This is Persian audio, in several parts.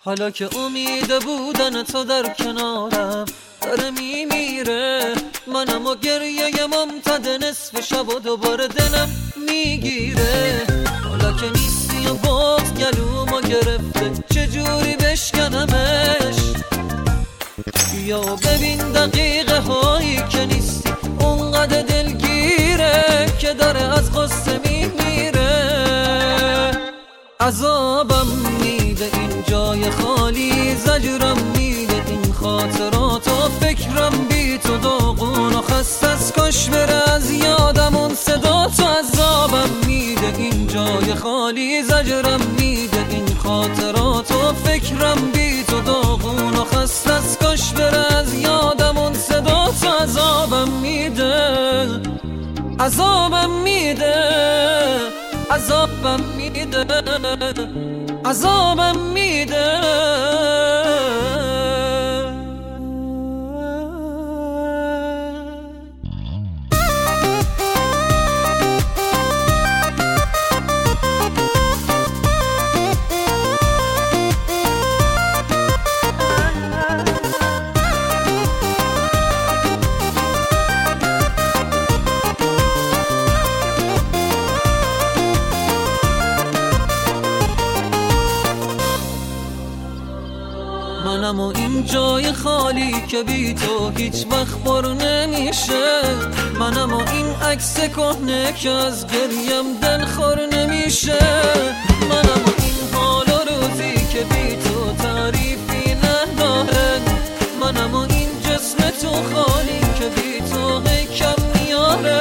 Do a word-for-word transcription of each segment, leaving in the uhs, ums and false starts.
حالا که امید بودن تو در کنارم داره میمیره، منم و گریه ممتد نصف شب و دوباره دلم میگیره. حالا که نیستی و باز گلومو گرفته چجوری بشکنمش؟ یا ببین دقیقه هایی که نیستی اونقدر دلگیره که داره از غصه میمیره. عذابم میده این جای خالی، زجرم میده این خاطرات و فکرم بی تو داغون و خسته از کاش بره از یادم اون صدا تو. عذابم میده این جای خالی، زجرم میده این خاطرات و فکرم بی تو داغون و خسته از کاش بره از یادم اون صدا تو. عذابم میده، عذابم میده، عذابم میده، عذابم میده. منم و این جای خالی که بی تو هیچ وقت پر نمیشه، منم و این عکس کهنه که از گریم دل خور نمیشه، منم و این حال و روزی که بی تو تعریفی نداره، منم و این جسم تو خالی که بی تو کم میاره.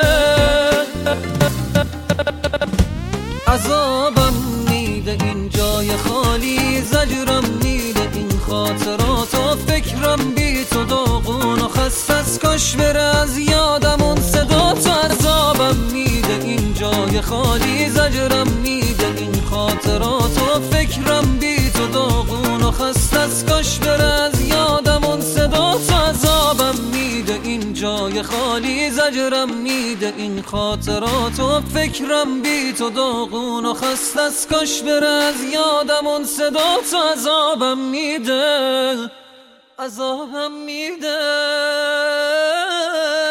عذابم میده این جای خالی، زجرم میده این خاطرات و فکرم بی تو داغون و خسته از کاش بره از یادم اون صدا تو. عذابم میده این جای خالی، زجرم میده این خاطرات و فکرم بی تو داغون و خسته از کاش بره از یادم اون صدا تو. عذابم میده این جای خالی، زجرم میده این خاطرات و فکرم بی تو داغون و خسته از کاش بره از یادم اون صدا تو. عذابم میده، عذابم میده.